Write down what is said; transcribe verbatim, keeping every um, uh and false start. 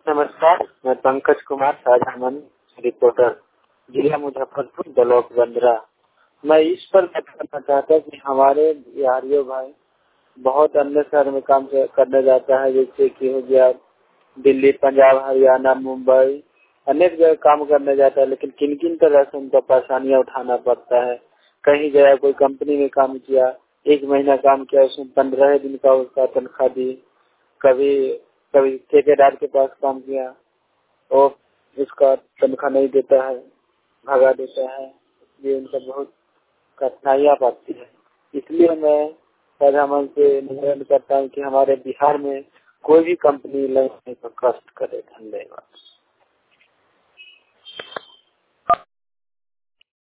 नमस्कार, मैं पंकज कुमार साझामन रिपोर्टर, जिला मुजफ्फरपुर, ब्लॉक बंदरा। मैं इस पर बात करना चाहता हूँ कि हमारे बिहारियों भाई बहुत अन्य शहर में काम करने जाता है, जैसे कि हो गया दिल्ली, पंजाब, हरियाणा, मुंबई, अनेक जगह काम करने जाता है, लेकिन किन किन तरह से उनको परेशानियां उठाना पड़ता है। कहीं गया, कोई कंपनी में काम किया, एक महीना काम किया, उसमें पंद्रह दिन का उसका तनख्वाह दी। कभी कभी ठेकेदार के पास काम किया और उसका तनख्वाह नहीं देता है, भगा देता है, इसलिए उनका बहुत कठिनाइयाँ पड़ती है। इसलिए मैं प्रधानमंत्री से निवेदन करता हूँ कि हमारे बिहार में कोई भी कंपनी लगने का कष्ट करे। धन्यवाद।